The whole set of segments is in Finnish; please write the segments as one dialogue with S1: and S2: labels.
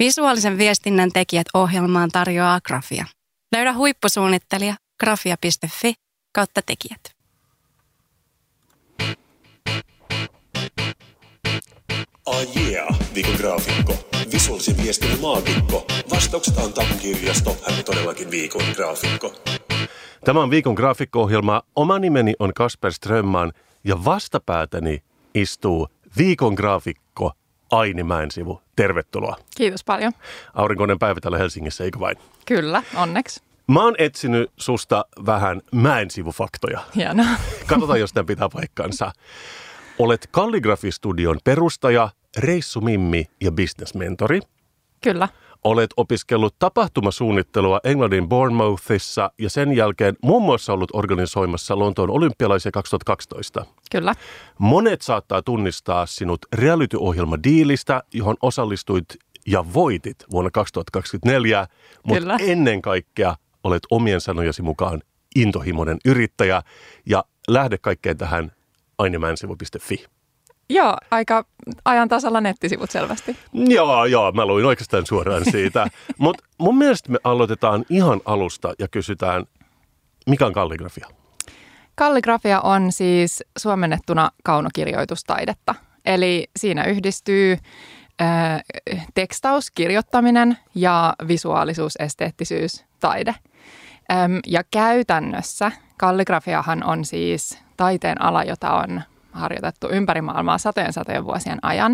S1: Visuaalisen viestinnän tekijät ohjelmaan tarjoaa Grafia. Löydä huippusuunnittelija grafia.fi/tekijät.
S2: Viikon graafikko. Visuaalisen viestinnän maagikko. Vastaukset antaa kirjasto. Hän on todellakin viikon graafikko.
S3: Tämä on viikon graafikko-ohjelma. Oma nimeni on Kasper Strömman ja vastapäätäni istuu viikon graafikko Aini Mäensivu. Tervetuloa.
S4: Kiitos paljon.
S3: Aurinkoinen päivä täällä Helsingissä, eikö vain?
S4: Kyllä, onneksi.
S3: Mä oon etsinyt susta vähän Mäensivu-faktoja.
S4: Hienoa.
S3: Katsotaan, jos tämä pitää paikkansa. Olet Kalligrafi-studion perustaja, reissumimmi ja business-mentori.
S4: Kyllä.
S3: Olet opiskellut tapahtumasuunnittelua Englannin Bournemouthissa ja sen jälkeen muun muassa ollut organisoimassa Lontoon olympialaisia 2012.
S4: Kyllä.
S3: Monet saattaa tunnistaa sinut reality-ohjelma-diilistä, johon osallistuit ja voitit vuonna 2024, mutta ennen kaikkea olet omien sanojasi mukaan intohimoinen yrittäjä ja lähde kaikkeen tähän ainemäensivu.fi.
S4: Joo, aika ajan tasalla nettisivut selvästi.
S3: Joo, mä luin oikeastaan suoraan siitä. Mutta mun mielestä me aloitetaan ihan alusta ja kysytään, mikä on kalligrafia?
S4: Kalligrafia on siis suomennettuna kaunokirjoitustaidetta. Eli siinä yhdistyy tekstaus, kirjoittaminen ja visuaalisuus, esteettisyys, taide. Ja käytännössä kalligrafiahan on siis taiteen ala, jota on harjoitettu ympäri maailmaa satojen vuosien ajan.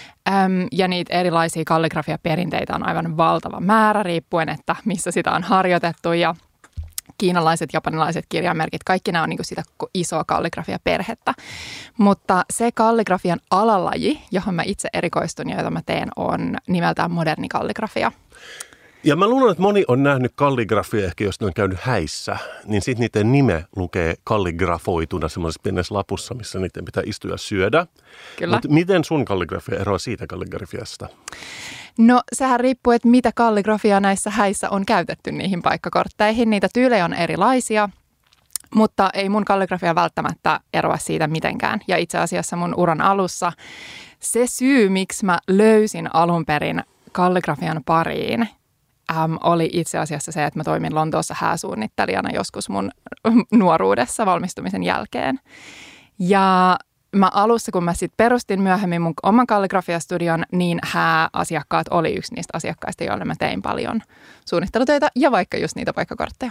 S4: Ja niitä erilaisia kalligrafiaperinteitä on aivan valtava määrä riippuen, että missä sitä on harjoitettu. Ja kiinalaiset, japanilaiset kirjamerkit, kaikki nämä on niin kuin sitä isoa kalligrafiaperhettä. Mutta se kalligrafian alalaji, johon mä itse erikoistun ja jota mä teen, on nimeltään moderni kalligrafia.
S3: Ja mä luulen, että moni on nähnyt kalligrafia ehkä, jos ne on käynyt häissä, niin sitten niiden nime lukee kalligrafoituna semmoisessa pienessä lapussa, missä niiden pitää istua ja syödä.
S4: Kyllä.
S3: Mutta miten sun kalligrafia eroaa siitä kalligrafiasta?
S4: No sehän riippuu, että mitä kalligrafiaa näissä häissä on käytetty niihin paikkakortteihin. Niitä tyylejä on erilaisia, mutta ei mun kalligrafia välttämättä eroa siitä mitenkään. Ja itse asiassa mun uran alussa se syy, miksi mä löysin alun perin kalligrafian pariin, oli itse asiassa se, että mä toimin Lontoossa hääsuunnittelijana joskus mun nuoruudessa valmistumisen jälkeen. Ja mä alussa, kun mä sitten perustin myöhemmin mun oman kalligrafiastudion, niin hääasiakkaat oli yksi niistä asiakkaista, joille mä tein paljon suunnittelutöitä ja vaikka just niitä paikkakortteja.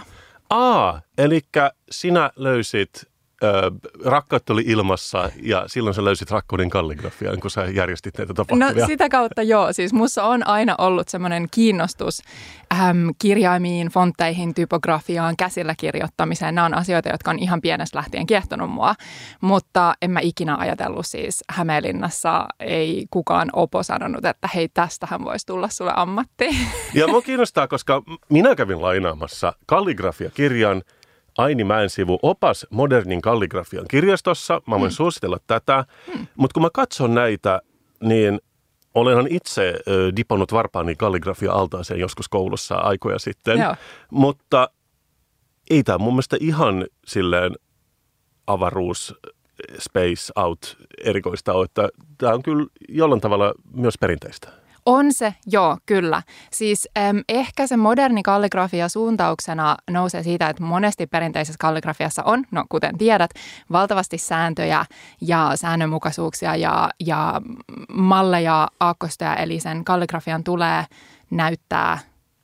S3: Eli sinä löysit, rakkautta oli ilmassa ja silloin sä löysit rakkauden kalligrafiaan, kun sä järjestit näitä tapahtumia.
S4: No sitä kautta joo. Siis musta on aina ollut semmoinen kiinnostus kirjaimiin, fontteihin, typografiaan, käsillä kirjoittamiseen. Nämä on asioita, jotka on ihan pienestä lähtien kiehtonut mua, mutta en mä ikinä ajatellut siis Hämeenlinnassa ei kukaan opo sanonut, että hei tästähän voisi tulla sulle ammatti.
S3: Ja mua kiinnostaa, koska minä kävin lainaamassa kalligrafiakirjan Aini Mäensivu, opas modernin kalligrafian kirjastossa. Mä voin suositella tätä, mutta kun mä katson näitä, niin olenhan itse dipannut varpaani kalligrafia-altaaseen joskus koulussa aikoja sitten.
S4: Joo.
S3: Mutta ei tämä mun mielestä ihan silleen avaruus, space out erikoista ole, että tämä on kyllä jollain tavalla myös perinteistä.
S4: On se, joo, kyllä. Siis ehkä se moderni kalligrafia suuntauksena nousee siitä, että monesti perinteisessä kalligrafiassa on, no kuten tiedät, valtavasti sääntöjä ja säännönmukaisuuksia ja malleja, aakkostoja, eli sen kalligrafian tulee näyttää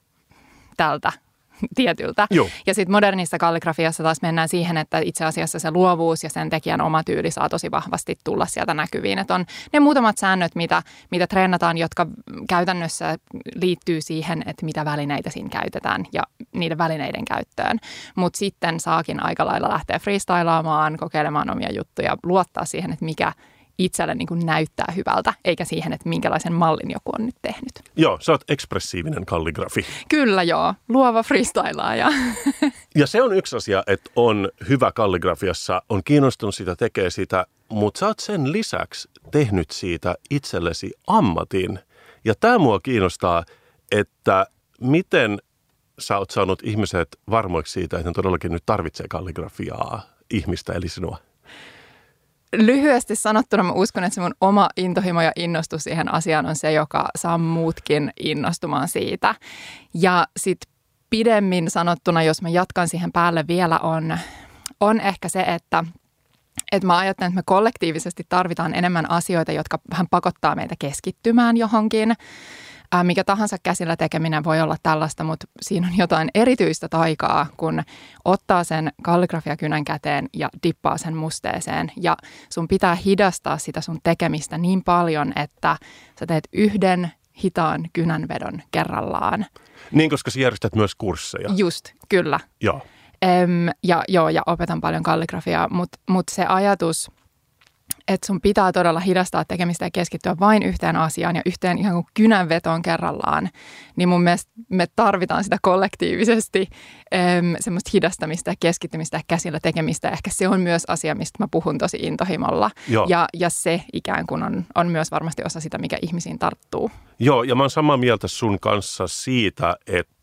S4: tältä tietyltä.
S3: Joo.
S4: Ja sitten modernissa kalligrafiassa taas mennään siihen, että itse asiassa se luovuus ja sen tekijän oma tyyli saa tosi vahvasti tulla sieltä näkyviin. Että on ne muutamat säännöt, mitä treenataan, jotka käytännössä liittyy siihen, että mitä välineitä siinä käytetään ja niiden välineiden käyttöön. Mutta sitten saakin aika lailla lähteä freestylaamaan, kokeilemaan omia juttuja, luottaa siihen, että mikä itselle niin kuin näyttää hyvältä, eikä siihen, että minkälaisen mallin joku on nyt tehnyt.
S3: Joo, sä oot ekspressiivinen kalligrafi.
S4: Kyllä joo, luova freestylaaja.
S3: Ja se on yksi asia, että on hyvä kalligrafiassa, on kiinnostunut sitä, tekee sitä, mutta sä oot sen lisäksi tehnyt siitä itsellesi ammatin. Ja tämä mua kiinnostaa, että miten sä oot saanut ihmiset varmoiksi siitä, että ne todellakin nyt tarvitsee kalligrafiaa ihmistä eli sinua.
S4: lyhyesti sanottuna mä uskon, että se mun oma intohimo ja innostus siihen asiaan on se, joka saa muutkin innostumaan siitä. Ja sitten pidemmin sanottuna, jos mä jatkan siihen päälle vielä, on ehkä se, että mä ajattelen, että me kollektiivisesti tarvitaan enemmän asioita, jotka vähän pakottaa meitä keskittymään johonkin. Mikä tahansa käsillä tekeminen voi olla tällaista, mutta siinä on jotain erityistä taikaa, kun ottaa sen kalligrafiakynän käteen ja dippaa sen musteeseen. Ja sun pitää hidastaa sitä sun tekemistä niin paljon, että sä teet yhden hitaan kynänvedon kerrallaan.
S3: Niin, koska sä järjestät myös kursseja.
S4: Just, kyllä.
S3: Joo.
S4: Ja opetan paljon kalligrafiaa, mutta se ajatus, että sun pitää todella hidastaa tekemistä ja keskittyä vain yhteen asiaan ja yhteen ihan kuin kynänvetoon kerrallaan, niin mun mielestä me tarvitaan sitä kollektiivisesti semmoista hidastamista ja keskittymistä ja käsillä tekemistä. Ehkä se on myös asia, mistä mä puhun tosi intohimolla. Ja se ikään kuin on myös varmasti osa sitä, mikä ihmisiin tarttuu. Joo,
S3: ja mä oon samaa mieltä sun kanssa siitä,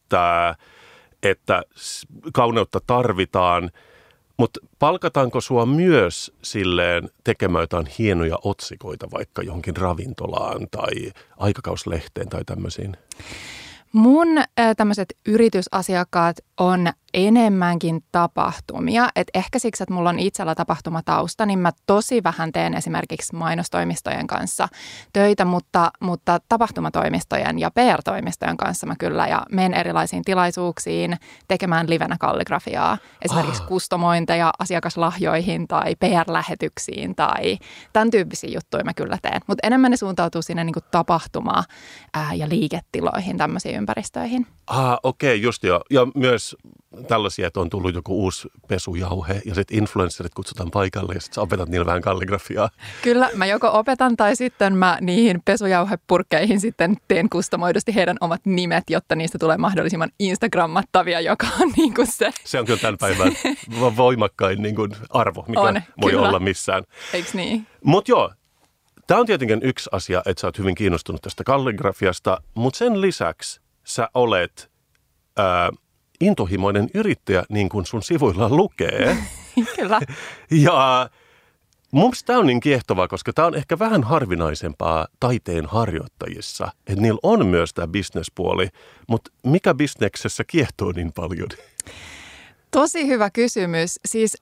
S3: että kauneutta tarvitaan. Mutta palkataanko sua myös silleen tekemään jotain hienoja otsikoita vaikka johonkin ravintolaan tai aikakauslehteen tai tämmöisiin?
S4: Mun tämmöiset yritysasiakkaat on enemmänkin tapahtumia. Et ehkä siksi, että mulla on itsellä tapahtumatausta, niin mä tosi vähän teen esimerkiksi mainostoimistojen kanssa töitä, mutta tapahtumatoimistojen ja PR-toimistojen kanssa mä kyllä ja menen erilaisiin tilaisuuksiin tekemään livenä kalligrafiaa. Esimerkiksi kustomointeja asiakaslahjoihin tai PR-lähetyksiin tai tämän tyyppisiä juttuja mä kyllä teen. Mutta enemmän ne suuntautuu sinne niinku tapahtuma- ja liiketiloihin, tämmöisiin ympäristöihin.
S3: Okei, just joo. Ja myös tällaisia, että on tullut joku uusi pesujauhe ja sitten influencerit kutsutaan paikalle ja sitten sä opetat niillä vähän kalligrafiaa.
S4: Kyllä, mä joko opetan tai sitten mä niihin pesujauhepurkkeihin sitten teen kustomoidusti heidän omat nimet, jotta niistä tulee mahdollisimman instagrammattavia, joka on niin kuin se.
S3: Se on kyllä tämän päivän voimakkain niin kuin arvo, mikä voi olla missään.
S4: Eiks niin?
S3: Mutta joo, tämä on tietenkin yksi asia, että sä oot hyvin kiinnostunut tästä kalligrafiasta, mutta sen lisäksi sä olet intohimoinen yrittäjä, niin kuin sun sivuilla lukee.
S4: Kyllä.
S3: Ja mun mielestä tämä on niin kiehtovaa, koska tämä on ehkä vähän harvinaisempaa taiteen harjoittajissa. Että niillä on myös tämä bisnespuoli, mutta mikä bisneksessä kiehtoo niin paljon?
S4: Tosi hyvä kysymys. Siis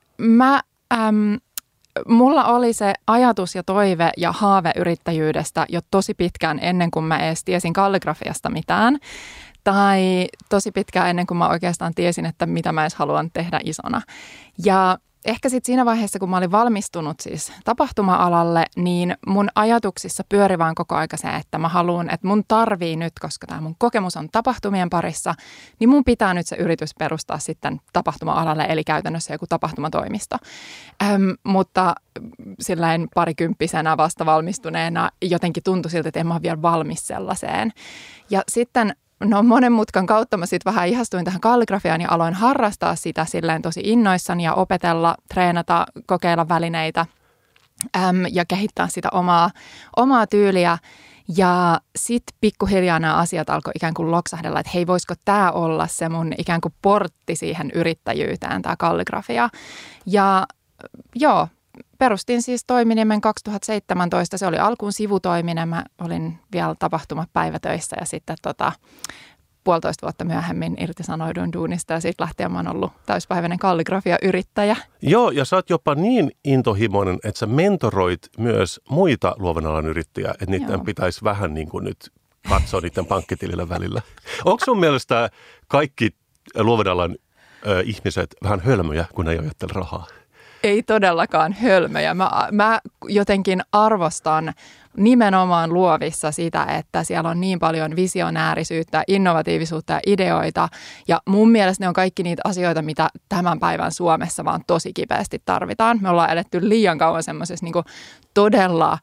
S4: mulla oli se ajatus ja toive ja haave yrittäjyydestä jo tosi pitkään ennen kuin mä edes tiesin kalligrafiasta mitään. Tai tosi pitkään ennen kuin mä oikeastaan tiesin, että mitä mä edes haluan tehdä isona. Ja ehkä sitten siinä vaiheessa, kun mä olin valmistunut siis tapahtuma-alalle, niin mun ajatuksissa pyöri vaan koko aika se, että mä haluan, että mun tarvii nyt, koska tämä mun kokemus on tapahtumien parissa, niin mun pitää nyt se yritys perustaa sitten tapahtuma-alalle, eli käytännössä joku tapahtumatoimisto. Mutta sillain parikymppisenä vasta valmistuneena jotenkin tuntui siltä, että en mä ole vielä valmis sellaiseen. Ja sitten monen mutkan kautta mä sitten vähän ihastuin tähän kalligrafiaan ja aloin harrastaa sitä silleen tosi innoissani ja opetella, treenata, kokeilla välineitä ja kehittää sitä omaa tyyliä. Ja sitten pikkuhiljaa nämä asiat alkoi ikään kuin loksahdella, että hei, voisiko tämä olla se mun ikään kuin portti siihen yrittäjyyteen, tämä kalligrafia. Ja joo, perustin siis toiminimen 2017. Se oli alkuun sivutoiminen. Mä olin vielä tapahtumapäivätöissä ja sitten 1,5 vuotta myöhemmin irtisanouduin duunista ja siitä lähtien mä oon ollut täyspäiväinen kalligrafia-yrittäjä.
S3: Joo, ja sä oot jopa niin intohimoinen, että sä mentoroit myös muita luovan alan yrittäjiä, että niiden pitäisi vähän niin kuin nyt katsoa niiden pankkitilillä välillä. Onko sun mielestä kaikki luovan alan ihmiset vähän hölmöjä, kun ei ajattele rahaa?
S4: Ei todellakaan hölmöjä. Mä jotenkin arvostan nimenomaan luovissa sitä, että siellä on niin paljon visionäärisyyttä, innovatiivisuutta ja ideoita. Ja mun mielestä ne on kaikki niitä asioita, mitä tämän päivän Suomessa vaan tosi kipeästi tarvitaan. Me ollaan eletty liian kauan semmoisessa niin kuin todella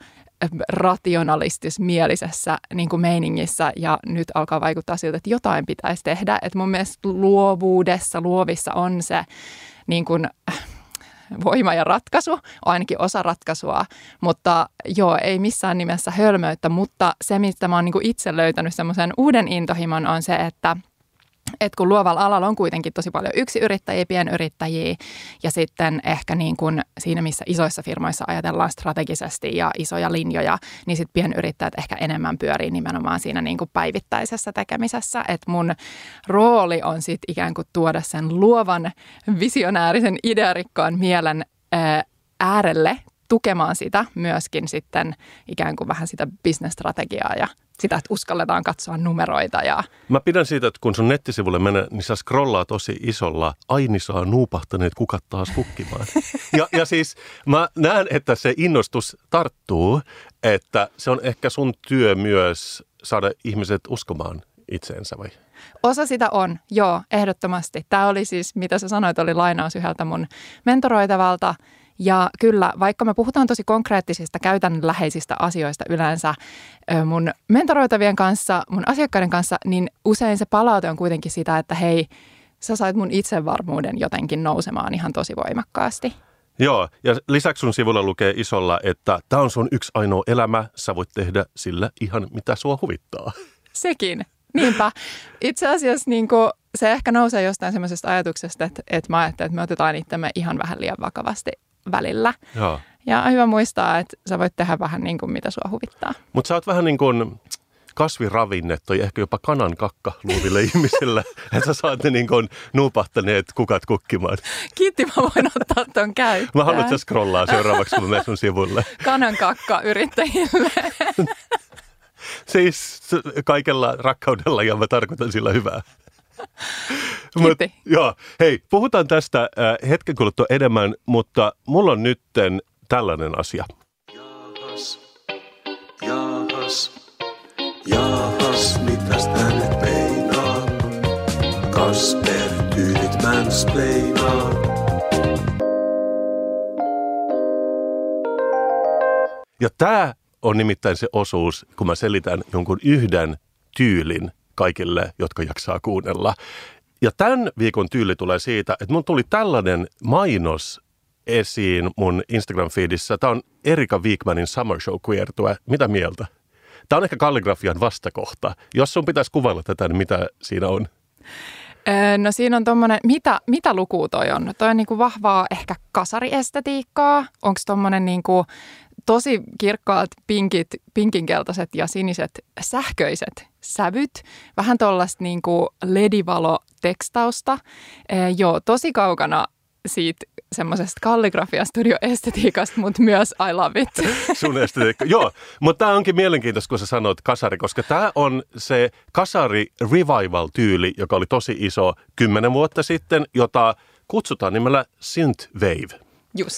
S4: rationalistis-mielisessä niin kuin meiningissä ja nyt alkaa vaikuttaa siltä, että jotain pitäisi tehdä. Et mun mielestä luovissa on se niin kuin voima ja ratkaisu, ainakin osa ratkaisua, mutta joo, ei missään nimessä hölmöyttä, mutta se, mistä mä oon niin kuin itse löytänyt semmoisen uuden intohimon on se, että että kun luovalla alalla on kuitenkin tosi paljon yksiyrittäjiä, pienyrittäjiä ja sitten ehkä niin kuin siinä, missä isoissa firmoissa ajatellaan strategisesti ja isoja linjoja, niin sitten pienyrittäjät ehkä enemmän pyörii nimenomaan siinä niin kuin päivittäisessä tekemisessä. Että mun rooli on sitten ikään kuin tuoda sen luovan, visionäärisen, idearikkaan mielen äärelle tukemaan sitä myöskin sitten ikään kuin vähän sitä business-strategiaa ja sitä, että uskalletaan katsoa numeroita.
S3: Mä pidän siitä, että kun sun nettisivulle menee, niin sä scrollaa tosi isolla, Aini saa nuupahtaneet kukat taas kukkimaan. Ja siis mä näen, että se innostus tarttuu, että se on ehkä sun työ myös saada ihmiset uskomaan itseensä vai?
S4: Osa sitä on, joo, ehdottomasti. Tämä oli siis, mitä sä sanoit, oli lainaus yhdeltä mun mentoroitavalta. Ja kyllä, vaikka me puhutaan tosi konkreettisista, käytännönläheisistä asioista yleensä mun mentoroitavien kanssa, mun asiakkaiden kanssa, niin usein se palaute on kuitenkin sitä, että hei, sä sait mun itsevarmuuden jotenkin nousemaan ihan tosi voimakkaasti.
S3: Joo, ja lisäksi sun sivulla lukee isolla, että tämä on sun yksi ainoa elämä, sä voit tehdä sillä ihan mitä sua huvittaa.
S4: Sekin, niinpä. Itse asiassa niin kuin se ehkä nousee jostain semmoisesta ajatuksesta, että mä ajattelen, että me otetaan itsemme ihan vähän liian vakavasti välillä.
S3: Joo.
S4: Ja on hyvä muistaa, että sä voit tehdä vähän niin kuin mitä sua huvittaa.
S3: Mutta sä oot vähän niin kuin kasviravinne tai ehkä jopa kanan kakka luoville ihmisille, että sä saat ne niin kuin nuupahtaneet kukat kukkimaan.
S4: Kiitti, mä voin ottaa ton käyttöön.
S3: Mä haluan, että sä scrollaa seuraavaksi, kun mä menen sun sivulle.
S4: Kanan kakka yrittäjille.
S3: Siis kaikella rakkaudella ja mä tarkoitan sillä hyvää.
S4: Kiitti.
S3: Joo, hei, puhutaan tästä hetken kuluttua enemmän, mutta mulla on nytten tällainen asia.
S2: Jaahas, mitäs tää nyt meinaa? Kasper, tyylit mansplainaa.
S3: Ja tää on nimittäin se osuus, kun mä selitän jonkun yhden tyylin kaikille, jotka jaksaa kuunnella. Ja tämän viikon tyyli tulee siitä, että mun tuli tällainen mainos esiin mun Instagram-feedissä. Tämä on Erika Wikmanin Summer Show-kiertue. Mitä mieltä? Tämä on ehkä kalligrafian vastakohta. Jos sun pitäisi kuvailla tätä, niin mitä siinä on?
S4: No siinä on tommonen, mitä luku toi on? Toi on niinku vahvaa ehkä kasariestetiikkaa. Onko tommonen niinku tosi kirkkaat pinkinkeltaiset ja siniset sähköiset sävyt. Vähän tollaista niinku ledivalo-tekstausta. Joo, tosi kaukana siitä semmoisesta kalligrafia-studio-estetiikasta, mutta myös I love it.
S3: Sun estetiikka, joo. Mutta tämä onkin mielenkiintoista, kun sä sanoit kasari, koska tämä on se kasari revival-tyyli, joka oli tosi iso 10 vuotta sitten, jota kutsutaan nimellä synthwave.
S4: Just.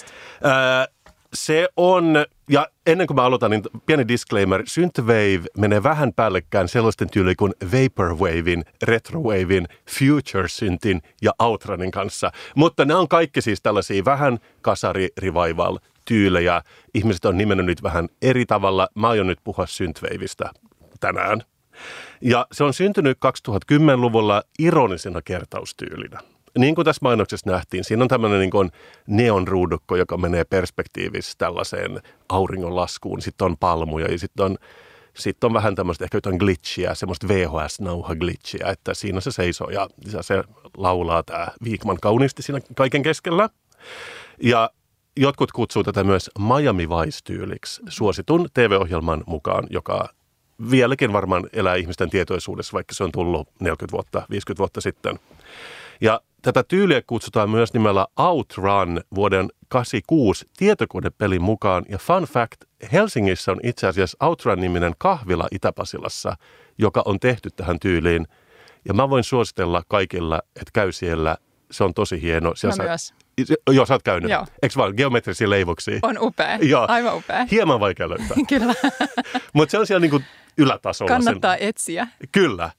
S3: Se on, ja ennen kuin mä aloitan, niin pieni disclaimer, synthwave menee vähän päällekään sellaisten tyyliin kuin vaporwavein, retrowavein, future synthin ja outranin kanssa. Mutta ne on kaikki siis tällaisia vähän kasari-revival-tyylejä. Ihmiset on nimennyt nyt vähän eri tavalla. Mä aion nyt puhua synthwaveista tänään. Ja se on syntynyt 2010-luvulla ironisena kertaustyylinä. Niin kuin tässä mainoksessa nähtiin, siinä on tämmöinen niin kuin neonruudukko, joka menee perspektiivissä tällaiseen auringonlaskuun. Sitten on palmuja ja sitten on vähän tämmöistä ehkä jotain glitchiä, semmoista VHS-nauha-glitchiä, että siinä se seisoo ja se laulaa tämä Wikman kauniisti siinä kaiken keskellä. Ja jotkut kutsuu tätä myös Miami Vice-tyyliksi suositun TV-ohjelman mukaan, joka vieläkin varmaan elää ihmisten tietoisuudessa, vaikka se on tullut 40 vuotta, 50 vuotta sitten. Ja tätä tyyliä kutsutaan myös nimellä Outrun vuoden 1986 tietokonepelin mukaan. Ja fun fact, Helsingissä on itse asiassa Outrun-niminen kahvila Itä-Pasilassa, joka on tehty tähän tyyliin. Ja mä voin suositella kaikilla, että käy siellä. Se on tosi hieno.
S4: Mä myös.
S3: Joo, sä oot käynyt.
S4: Joo.
S3: Eikö vaan? Geometrisia leivoksia.
S4: On upea.
S3: Joo.
S4: Aivan upea.
S3: Hieman vaikea löytää.
S4: Kyllä.
S3: Mutta se on siellä niinku ylätasolla.
S4: Kannattaa etsiä.
S3: Kyllä.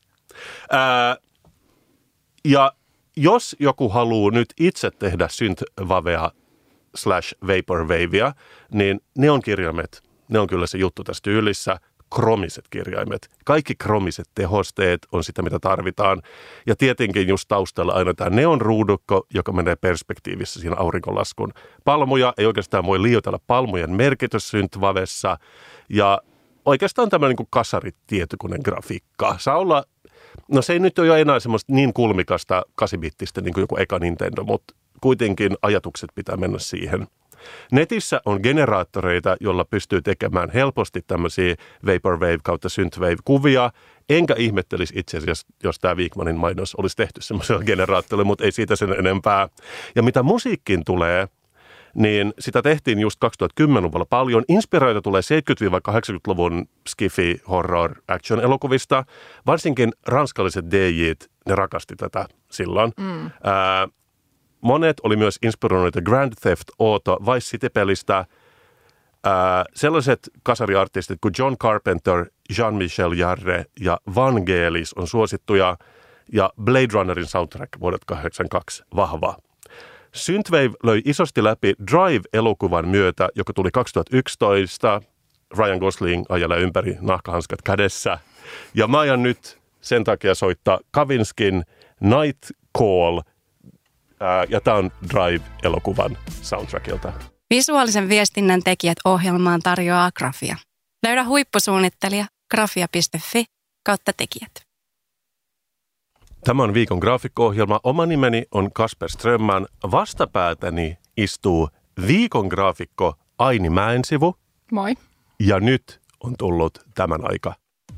S3: Ja jos joku haluaa nyt itse tehdä synthwavea /vaporwavea, niin neonkirjaimet, ne on kyllä se juttu tässä tyylissä. Kromiset kirjaimet. Kaikki kromiset tehosteet on sitä, mitä tarvitaan. Ja tietenkin just taustalla aina tämä neonruudukko, joka menee perspektiivissä siinä auringonlaskun. Palmuja ei oikeastaan voi liioitella palmujen merkitys synthwavessa. Ja oikeastaan tämmöinen niin kuin kasaritietokoneen grafiikka. Saa olla No se ei nyt ole jo enää semmoista niin kulmikasta 8-bittistä niin kuin joku eka Nintendo, mutta kuitenkin ajatukset pitää mennä siihen. Netissä on generaattoreita, jolla pystyy tekemään helposti tämmöisiä Vaporwave kautta Synthwave-kuvia. Enkä ihmettelisi itse asiassa, jos tämä Wikmanin mainos olisi tehty semmoisella generaattorilla, mutta ei siitä sen enempää. Ja mitä musiikkiin tulee, niin sitä tehtiin just 2010-luvulla paljon. Inspiroita tulee 70-80-luvun skifi, horror, action-elokuvista. Varsinkin ranskalaiset DJt, ne rakasti tätä silloin. Monet oli myös inspiroineita Grand Theft Auto Vice City-pelistä. Sellaiset kasariartistit kuin John Carpenter, Jean-Michel Jarre ja Vangelis on suosittuja. Ja Blade Runnerin soundtrack vuodelta 1982 vahva. Synthwave löi isosti läpi Drive-elokuvan myötä, joka tuli 2011. Ryan Gosling ajelee ympäri nahkahanskat kädessä. Ja mä ajan nyt sen takia soittaa Kavinskin Night Call. Ja tämä on Drive-elokuvan soundtrackilta.
S1: Visuaalisen viestinnän tekijät ohjelmaan tarjoaa Grafia. Löydä huippusuunnittelija grafia.fi/tekijät.
S3: Tämä on viikon graafikko-ohjelma. Oma nimeni on Kasper Strömman. Vastapäätäni istuu viikon graafikko Aini Mäensivu.
S4: Moi.
S3: Ja nyt on tullut tämän aika.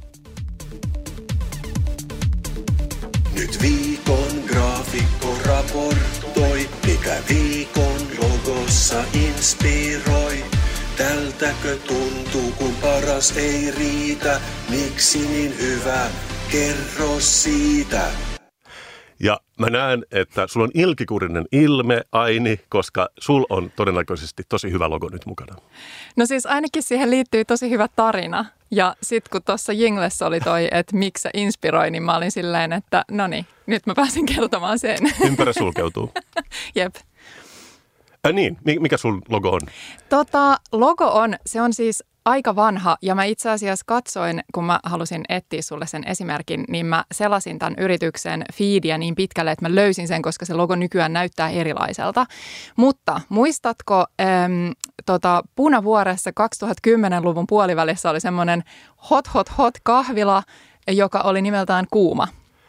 S2: Nyt viikon graafikko raportoi, mikä viikon logossa inspiroi. Tältäkö tuntuu, kun paras ei riitä? Miksi niin hyvä? Kerro siitä.
S3: Ja mä näen, että sulla on ilkikurinen ilme, Aini, koska sul on todennäköisesti tosi hyvä logo nyt mukana.
S4: No siis ainakin siihen liittyy tosi hyvä tarina. Ja sitten kun tuossa Jinglessä oli toi, että miksi se inspiroi, niin mä olin silleen, että no niin, nyt mä pääsin kertomaan sen.
S3: Ympärä sulkeutuu.
S4: Jep.
S3: Niin, mikä sun logo on?
S4: Logo on, se on siis aika vanha ja mä itse asiassa katsoin, kun mä halusin etsiä sulle sen esimerkin, niin mä selasin tämän yrityksen feedia niin pitkälle, että mä löysin sen, koska se logo nykyään näyttää erilaiselta. Mutta muistatko, Punavuoressa 2010-luvun puolivälissä oli semmoinen hot kahvila, joka oli nimeltään Kuuma.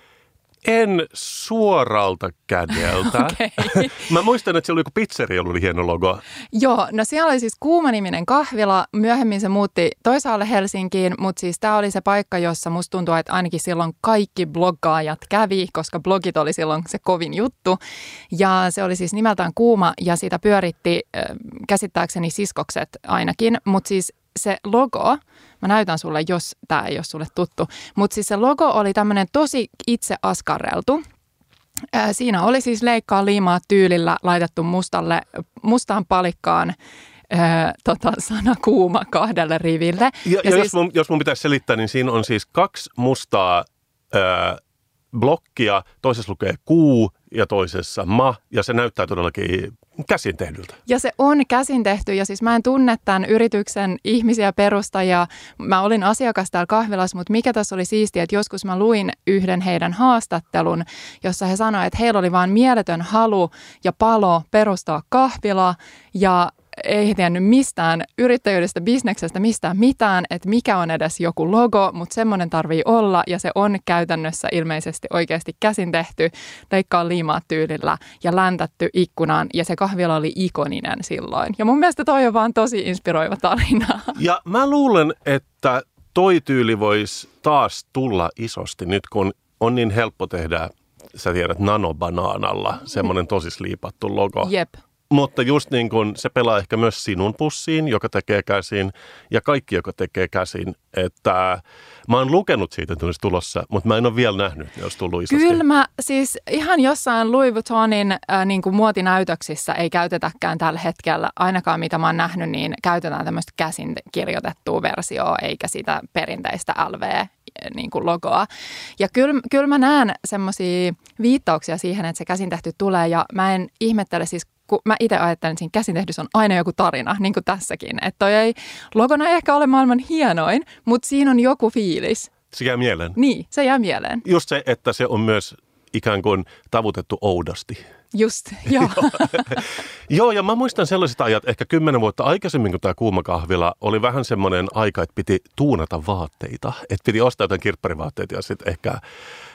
S3: En suoralta kädeltä.
S4: Okay.
S3: Mä muistan, että siellä oli joku pizzeria, jolla oli hieno logo.
S4: Joo, no siellä oli siis Kuuma-niminen kahvila. Myöhemmin se muutti toisaalle Helsinkiin, mutta siis tämä oli se paikka, jossa musta tuntuu, että ainakin silloin kaikki bloggaajat kävi, koska blogit oli silloin se kovin juttu. Ja se oli siis nimeltään Kuuma ja siitä pyöritti käsittääkseni siskokset ainakin, mutta siis se logo, mä näytän sulle, jos tämä ei ole sulle tuttu, mutta siis se logo oli tämmöinen tosi itse askarreltu. Siinä oli siis leikkaa liimaa tyylillä laitettu mustaan palikkaan sana Kuuma 2 riville.
S3: Ja siis, jos mun pitäisi selittää, niin siinä on siis 2 mustaa blokkia, toisessa lukee kuu ja toisessa ma, ja se näyttää todellakin käsin tehdyltä. Ja
S4: se on käsin tehty, ja siis mä en tunne tämän yrityksen ihmisiä perustajia. Mä olin asiakas täällä kahvilassa, mutta mikä tässä oli siistiä, että joskus mä luin yhden heidän haastattelun, jossa he sanoivat, että heillä oli vaan mieletön halu ja palo perustaa kahvila, ja ei tiennyt mistään yrittäjyydestä, bisneksestä, mistään mitään, että mikä on edes joku logo, mutta semmoinen tarvii olla ja se on käytännössä ilmeisesti oikeasti käsin tehty, leikkaa liimaa tyylillä ja läntätty ikkunaan ja se kahvila oli ikoninen silloin. Ja mun mielestä toi on vaan tosi inspiroiva tarina. Ja
S3: mä luulen, että toi tyyli voisi taas tulla isosti nyt, kun on niin helppo tehdä, sä tiedät, nanobanaanalla semmoinen tosi sliipattu logo.
S4: Jep.
S3: Mutta just niin kuin se pelaa ehkä myös sinun pussiin, joka tekee käsin, ja kaikki, joka tekee käsin. Että mä oon lukenut siitä, että olisi tulossa, mutta mä en ole vielä nähnyt, että olisi tullut isosti.
S4: Kyllä mä siis ihan jossain Louis Vuittonin niin kuin muotinäytöksissä ei käytetäkään tällä hetkellä. Ainakaan mitä mä oon nähnyt, niin käytetään tämmöistä käsin kirjoitettua versioa, eikä sitä perinteistä LV niin kuin logoa. Ja kyllä mä näen semmoisia viittauksia siihen, että se käsin tehty tulee, ja mä en ihmettele siis, kun mä itse ajattelen, että siinä käsin tehdyssä on aina joku tarina, niin kuin tässäkin. Että toi ei logona ei ehkä ole maailman hienoin, mutta siinä on joku fiilis.
S3: Se jää mieleen.
S4: Niin, se jää mieleen.
S3: Just se, että se on myös ikään kuin tavutettu oudosti.
S4: Just, joo.
S3: Joo, ja mä muistan sellaiset ajat, ehkä 10 vuotta aikaisemmin, kun tämä Kuuma kahvila oli vähän semmoinen aika, että piti tuunata vaatteita. Että piti ostaa jotain kirpparivaatteita ja sitten ehkä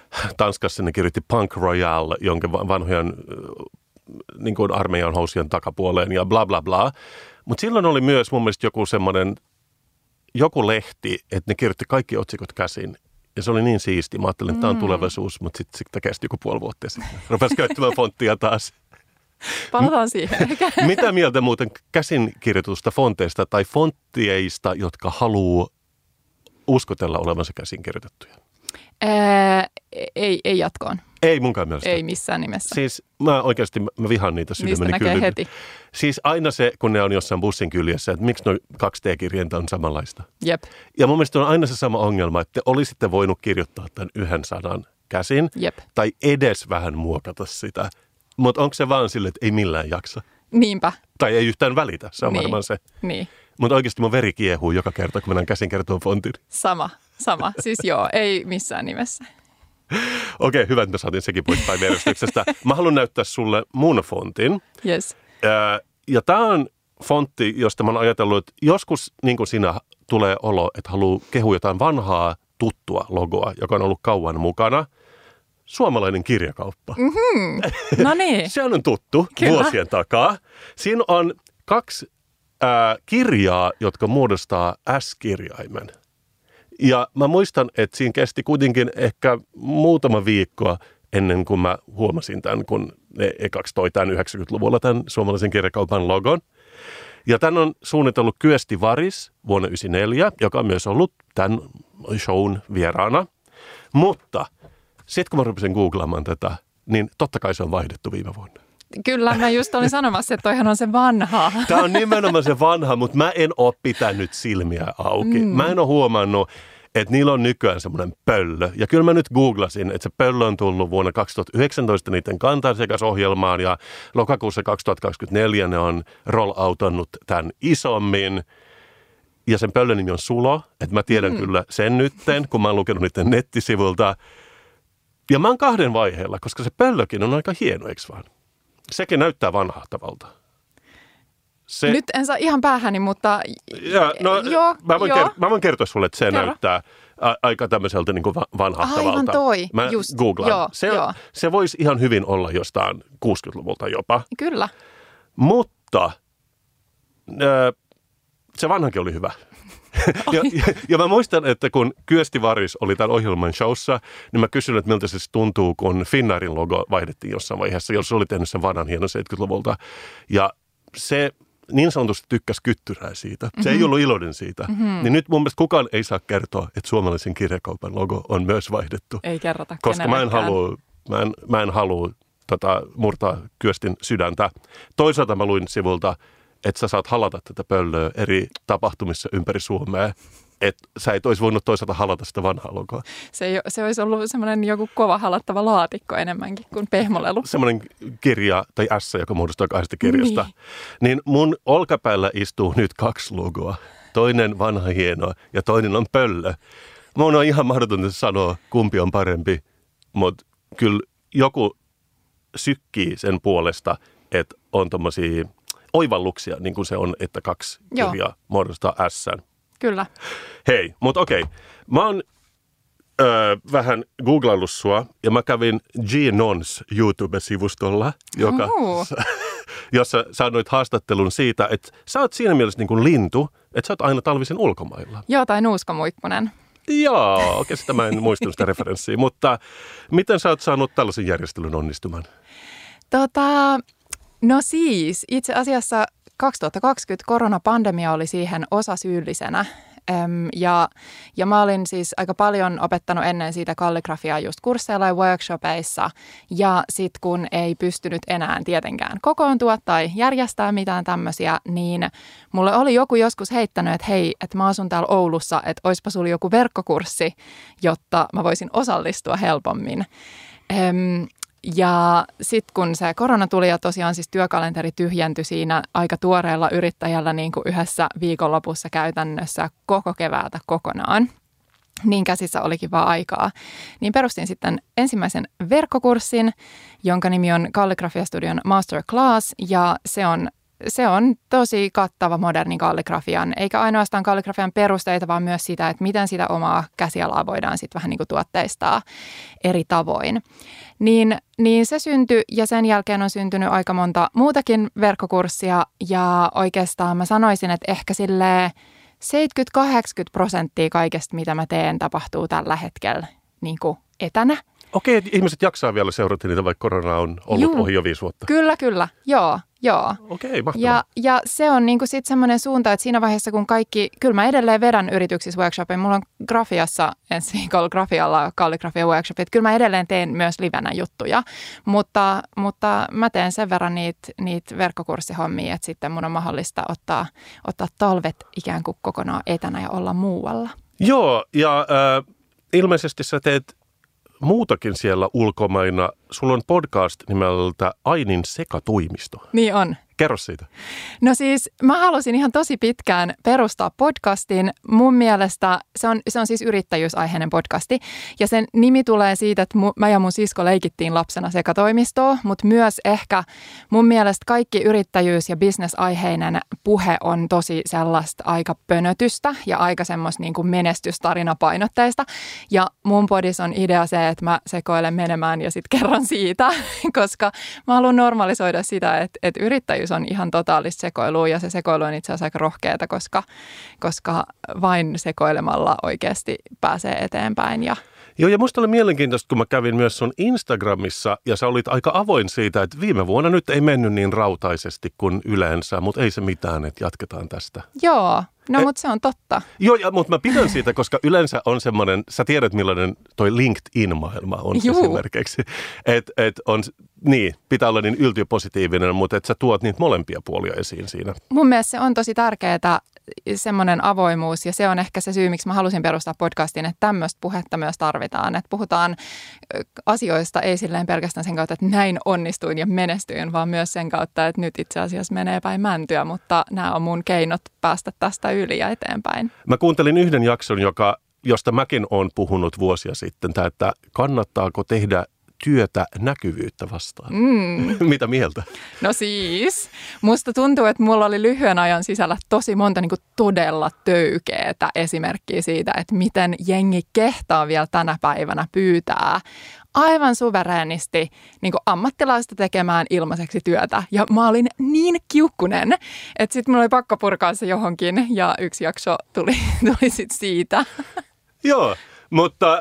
S3: Tanskassa ne kirjoitti Punk Royale, jonka vanhojen niin kuin armeijan housien takapuoleen ja bla bla bla. Mutta silloin oli myös mun mielestä joku lehti, että ne kirjoitti kaikki otsikot käsin. Ja se oli niin siisti. Mä ajattelin, että tämä on tulevaisuus, mutta sitten kesti joku puoli vuotta sitten. Rupesi käyttämään fonttia taas.
S4: Palataan siihen.
S3: Mitä mieltä muuten käsinkirjoitusta fonteista tai fonttieista, jotka haluaa uskotella olevansa käsinkirjoitettuja?
S4: Ei jatkoon.
S3: Ei munkaan mielestä.
S4: Ei missään nimessä.
S3: Siis mä oikeasti vihaan niitä sydämeni kyllä.
S4: Heti.
S3: Siis aina se, kun ne on jossain bussin kyljessä, että miksi nuo 2T-kirjainta on samanlaista.
S4: Jep.
S3: Ja mun mielestä on aina se sama ongelma, että te olisitte voinut kirjoittaa tämän yhden sanan käsin.
S4: Jep.
S3: Tai edes vähän muokata sitä. Mutta onko se vaan sille, että ei millään jaksa?
S4: Niinpä.
S3: Tai ei yhtään välitä, se on varmaan se.
S4: Niin.
S3: Mutta oikeasti mun veri kiehuu joka kerta, kun mennään käsinkertoon fontin.
S4: Sama. Siis joo, ei missään nimessä.
S3: Okei, hyvä, että me saatiin sekin pois päiväjärjestyksestä. Mä haluan näyttää sulle mun fontin.
S4: Yes.
S3: Ja tää on fontti, josta mä oon ajatellut, että joskus niin kuin siinä tulee olo, että haluaa kehua jotain vanhaa, tuttua logoa, joka on ollut kauan mukana. Suomalainen kirjakauppa.
S4: Mm-hmm. No niin.
S3: Se on tuttu vuosien takaa. Siinä on 2 kirjaa, jotka muodostaa S-kirjaimen. Ja mä muistan, että siinä kesti kuitenkin ehkä muutama viikkoa ennen kuin mä huomasin tämän, kun ne ekaksi toi tämän 90-luvulla tämän suomalaisen kirjakaupan logon. Ja tämän on suunnitellut Kyösti Varis vuonna 1994, joka on myös ollut tämän shown vieraana. Mutta sitten kun mä rupesin googlaamaan tätä, niin totta kai se on vaihdettu viime vuonna.
S4: Kyllä, mä just olin sanomassa, että toihan on se vanha.
S3: Tämä on nimenomaan se vanha, mutta mä en ole pitänyt silmiä auki. Mä en ole huomannut, että niillä on nykyään semmoinen pöllö. Ja kyllä mä nyt googlasin, että se pöllö on tullut vuonna 2019 niiden Kantarsekas-ohjelmaan ja lokakuussa 2024 ne on roll-outannut tämän isommin. Ja sen pöllön nimi on Sulo, että mä tiedän kyllä sen nytten, kun mä oon lukenut niiden nettisivulta. Ja mä oon 2 vaiheella, koska se pöllökin on aika hieno, eikö vaan? Sekin näyttää vanhahtavalta.
S4: Nyt en saa ihan päähäni, mutta joo.
S3: Mä voin kertoa sulle, että se näyttää aika tämmöiseltä niin kuin vanhahtavalta.
S4: Aivan toi.
S3: Mä googlaan. Se voisi ihan hyvin olla jostain 60-luvulta jopa.
S4: Kyllä.
S3: Mutta se vanhakin oli hyvä. Ja mä muistan, että kun Kyösti Varis oli tämän ohjelman showssa, niin mä kysyin, että miltä se tuntuu, kun Finnairin logo vaihdettiin jossain vaiheessa, jos oli tehnyt sen vanhan hienon 70-luvulta. Ja se niin sanotusti tykkäsi kyttyrää siitä. Se ei ollut iloinen siitä. Niin nyt mun mielestä kukaan ei saa kertoa, että suomalaisen kirjakaupan logo on myös vaihdettu.
S4: Ei kerrota
S3: koska mä en halua murtaa Kyöstin sydäntä. Toisaalta mä luin sivulta, että sä saat halata tätä pöllöä eri tapahtumissa ympäri Suomea. Että sä et olisi voinut toisaalta halata sitä vanhaa logoa.
S4: Se olisi ollut semmoinen joku kova halattava laatikko enemmänkin kuin pehmolelu.
S3: Semmoinen kirja tai ässä, joka muodostuu 2 kirjasta. Niin mun olkapäällä istuu nyt 2 logoa. Toinen vanha hieno ja toinen on pöllö. Mun on ihan mahdotonta sanoa, kumpi on parempi, mutta kyllä joku sykkii sen puolesta, että on tommosia oivalluksia, niin kuin se on, että 2 kirjaa muodostaa ässän.
S4: Kyllä.
S3: Hei, mutta okei. Mä oon vähän googlaillut sua ja mä kävin G-Nons YouTube-sivustolla, jossa sä annoit haastattelun siitä, että sä oot siinä mielessä niin kuin lintu, että sä oot aina talvisin ulkomailla.
S4: Joo, tai nuuskamuikkunen.
S3: Joo, oikeastaan mä en muistanut sitä referenssiä, mutta miten sä oot saanut tällaisen järjestelyn onnistumaan?
S4: No siis, itse asiassa 2020 koronapandemia oli siihen osasyyllisenä ja mä olin siis aika paljon opettanut ennen siitä kalligrafiaa just kursseilla ja workshopeissa ja sitten kun ei pystynyt enää tietenkään kokoontua tai järjestää mitään tämmöisiä, niin mulle oli joku joskus heittänyt, että hei, että mä asun täällä Oulussa, että oispa sulla joku verkkokurssi, jotta mä voisin osallistua helpommin. Ja sitten kun se korona tuli ja tosiaan siis työkalenteri tyhjentyi siinä aika tuoreella yrittäjällä niin kuin yhdessä viikonlopussa käytännössä koko keväältä kokonaan, niin käsissä olikin vaan aikaa, niin perustin sitten ensimmäisen verkkokurssin, jonka nimi on Kalligrafia Studion Masterclass ja se on se on tosi kattava modernin kalligrafian, eikä ainoastaan kalligrafian perusteita, vaan myös sitä, että miten sitä omaa käsialaa voidaan sitten vähän niin kuin tuotteistaa eri tavoin. Niin se syntyi ja sen jälkeen on syntynyt aika monta muutakin verkkokurssia ja oikeastaan mä sanoisin, että ehkä silleen 70-80% kaikesta, mitä mä teen, tapahtuu tällä hetkellä niin kuin etänä.
S3: Okei, ihmiset jaksaa vielä seurata niitä, vaikka korona on ollut ohi jo 5 vuotta.
S4: Kyllä. Joo.
S3: Okei, mahtavaa.
S4: Ja se on niinku sitten semmoinen suunta, että siinä vaiheessa, kun kyllä mä edelleen vedän yrityksissä workshopia, mulla on grafiassa ensi viikolla grafialla kalligrafia workshopia, että kyllä mä edelleen teen myös livenä juttuja, mutta mä teen sen verran niitä verkkokurssihommia, että sitten mun on mahdollista ottaa talvet ikään kuin kokonaan etänä ja olla muualla.
S3: Joo, ja ilmeisesti sä teet muutakin siellä ulkomaina. Sulla on podcast nimeltä Ainin sekatoimisto.
S4: Niin on.
S3: Kerro siitä.
S4: No siis mä halusin ihan tosi pitkään perustaa podcastin. Mun mielestä se on siis yrittäjyysaiheinen podcasti. Ja sen nimi tulee siitä, että mä ja mun sisko leikittiin lapsena sekatoimistoa, mutta myös ehkä mun mielestä kaikki yrittäjyys- ja bisnesaiheinen puhe on tosi sellaista aika pönötystä ja aika semmoista niin kuin menestystarinapainotteista. Ja mun podissa on idea se, että mä sekoilen menemään ja sitten kerron siitä, koska mä haluan normalisoida sitä, että yrittäjyys on ihan totaalista sekoilua ja se sekoilu on itse asiassa aika rohkeata, koska vain sekoilemalla oikeasti pääsee eteenpäin.
S3: Joo, ja musta oli mielenkiintoista, kun mä kävin myös sun Instagramissa ja sä olit aika avoin siitä, että viime vuonna nyt ei mennyt niin rautaisesti kuin yleensä, mutta ei se mitään, että jatketaan tästä. Joo.
S4: No, mutta se on totta.
S3: Joo, mutta mä pidän siitä, koska yleensä on semmoinen, sä tiedät millainen toi LinkedIn-maailma on esimerkiksi. Että on, niin, pitää olla niin yltiöpositiivinen, mutta että sä tuot niitä molempia puolia esiin siinä.
S4: Mun mielestä se on tosi tärkeää, semmoinen avoimuus, ja se on ehkä se syy, miksi mä halusin perustaa podcastin, että tämmöistä puhetta myös tarvitaan. Että puhutaan asioista ei silleen pelkästään sen kautta, että näin onnistuin ja menestyin, vaan myös sen kautta, että nyt itse asiassa menee päin mäntyä, mutta nämä on mun keinot päästä tästä yli ja eteenpäin.
S3: Mä kuuntelin yhden jakson, josta mäkin olen puhunut vuosia sitten, että kannattaako tehdä työtä näkyvyyttä vastaan. Mitä mieltä?
S4: No siis, musta tuntuu, että mulla oli lyhyen ajan sisällä tosi monta niin kuin todella töykeetä esimerkkiä siitä, että miten jengi kehtaa vielä tänä päivänä pyytää aivan suvereenisti niin kuin ammattilaista tekemään ilmaiseksi työtä. Ja mä olin niin kiukkunen, että sitten mulla oli pakko purkaa se johonkin ja yksi jakso tuli sitten siitä.
S3: Joo, mutta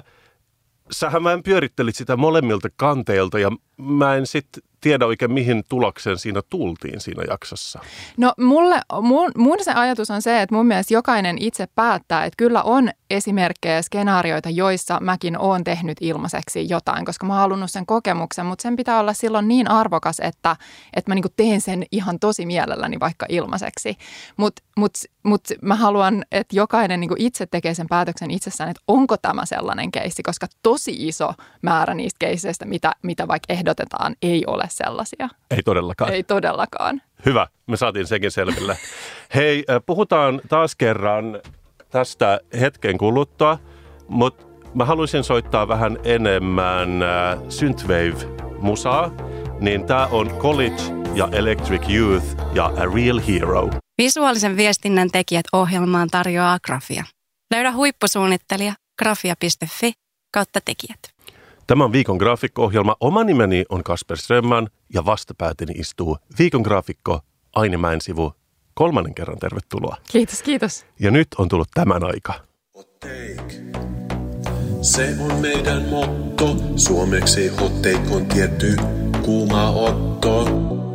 S3: sähän mä pyörittelit sitä molemmilta kanteilta ja mä en sitten tiedä oikein mihin tulokseen siinä tultiin siinä jaksossa.
S4: No mun se ajatus on se, että mun mielestä jokainen itse päättää, että kyllä on esimerkkejä, skenaarioita, joissa mäkin oon tehnyt ilmaiseksi jotain, koska mä oon halunnut sen kokemuksen, mutta sen pitää olla silloin niin arvokas, että mä niinku teen sen ihan tosi mielelläni vaikka ilmaiseksi. Mutta mä haluan, että jokainen niinku itse tekee sen päätöksen itsessään, että onko tämä sellainen keissi, koska tosi iso määrä niistä keisseistä, mitä vaikka ehdotetaan, ei ole sellaisia.
S3: Ei todellakaan.
S4: Ei todellakaan.
S3: Hyvä, me saatiin sekin selville. Hei, puhutaan taas kerran tästä hetken kuluttua, mutta mä haluaisin soittaa vähän enemmän synthwave-musaa, niin tää on College ja Electric Youth ja A Real Hero.
S1: Visuaalisen viestinnän tekijät ohjelmaan tarjoaa Grafia. Löydä huippusuunnittelija grafia.fi/tekijät.
S3: Tämä on Viikon graafikko-ohjelma. Oma nimeni on Kasper Strömman ja vastapääteni istuu Viikon graafikko Aine Mäensivu. 3. kerran tervetuloa.
S4: Kiitos.
S3: Ja nyt on tullut tämän aika.
S2: Se on meidän motto. Suomeksi hot take on tietty kuuma otto.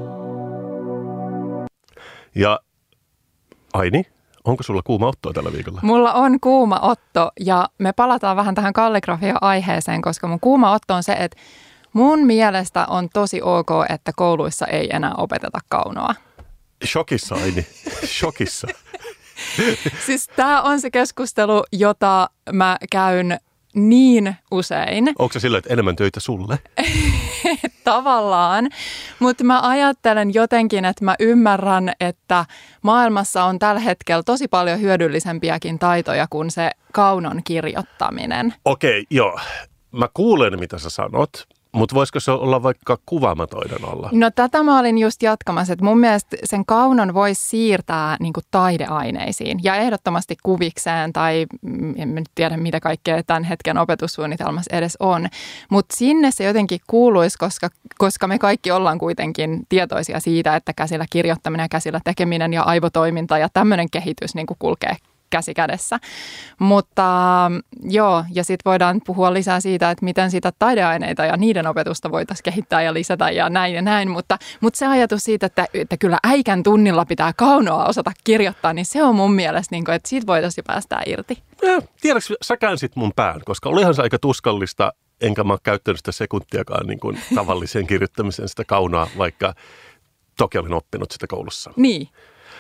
S3: Ja Aini, onko sulla kuuma ottoa tällä viikolla?
S4: Mulla on kuuma otto ja me palataan vähän tähän kalligrafia-aiheeseen, koska mun kuuma otto on se, että mun mielestä on tosi ok, että kouluissa ei enää opeteta kaunoa.
S3: Shokissa, Aini. Shokissa.
S4: Siis tää on se keskustelu, jota mä käyn niin usein.
S3: Onko se sillä, että enemmän töitä sulle?
S4: Tavallaan, mutta mä ajattelen jotenkin, että mä ymmärrän, että maailmassa on tällä hetkellä tosi paljon hyödyllisempiäkin taitoja kuin se kaunon kirjoittaminen.
S3: Okei, joo. Mä kuulen, mitä sä sanot, Mutta voisiko se olla vaikka kuvaamatoiden alla?
S4: No tätä mä olin just jatkamassa, että mun mielestä sen kaunon voisi siirtää niin kuin taideaineisiin ja ehdottomasti kuvikseen tai en nyt tiedä mitä kaikkea tämän hetken opetussuunnitelmassa edes on. Mutta sinne se jotenkin kuuluisi, koska me kaikki ollaan kuitenkin tietoisia siitä, että käsillä kirjoittaminen ja käsillä tekeminen ja aivotoiminta ja tämmöinen kehitys niin kuin kulkee käsi kädessä. Mutta joo, ja sitten voidaan puhua lisää siitä, että miten sitä taideaineita ja niiden opetusta voitaisiin kehittää ja lisätä ja näin. Mutta se ajatus siitä, että kyllä äikän tunnilla pitää kaunoa osata kirjoittaa, niin se on mun mielestä, niin kuin, että siitä voitaisiin jo päästää irti.
S3: Tiedätkö, sä käänsit mun pään, koska olihan se aika tuskallista, enkä mä ole käyttänyt sitä sekuntiakaan niin kuin tavalliseen kirjoittamiseen sitä kaunoa, vaikka toki olin oppinut sitä koulussa.
S4: Niin.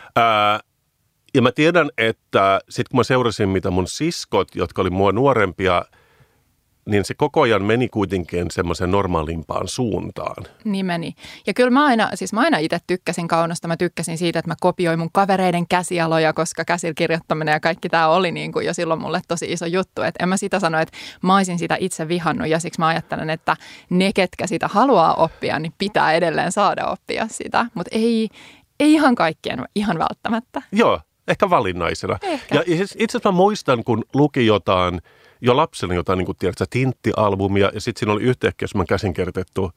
S3: Ja mä tiedän, että sitten kun mä seurasin, mitä mun siskot, jotka oli mua nuorempia, niin se koko ajan meni kuitenkin semmoisen normaalimpaan suuntaan.
S4: Niin meni. Ja kyllä mä aina itse tykkäsin kaunosta. Mä tykkäsin siitä, että mä kopioin mun kavereiden käsialoja, koska käsillä kirjoittaminen ja kaikki tämä oli niin kuin jo silloin mulle tosi iso juttu. Et en mä sitä sano, että mä olisin sitä itse vihannut ja siksi mä ajattelen, että ne, ketkä sitä haluaa oppia, niin pitää edelleen saada oppia sitä. Mutta ei ihan kaikkien ihan välttämättä.
S3: Joo. Ehkä valinnaisena.
S4: Ehkä.
S3: Ja itse asiassa mä muistan, kun luki jotain, jo lapsena jotain, niin kuin tiedätkö, Tintti-albumia, ja sitten siinä oli yhtäkkiä semmoinen käsinkirjoitettu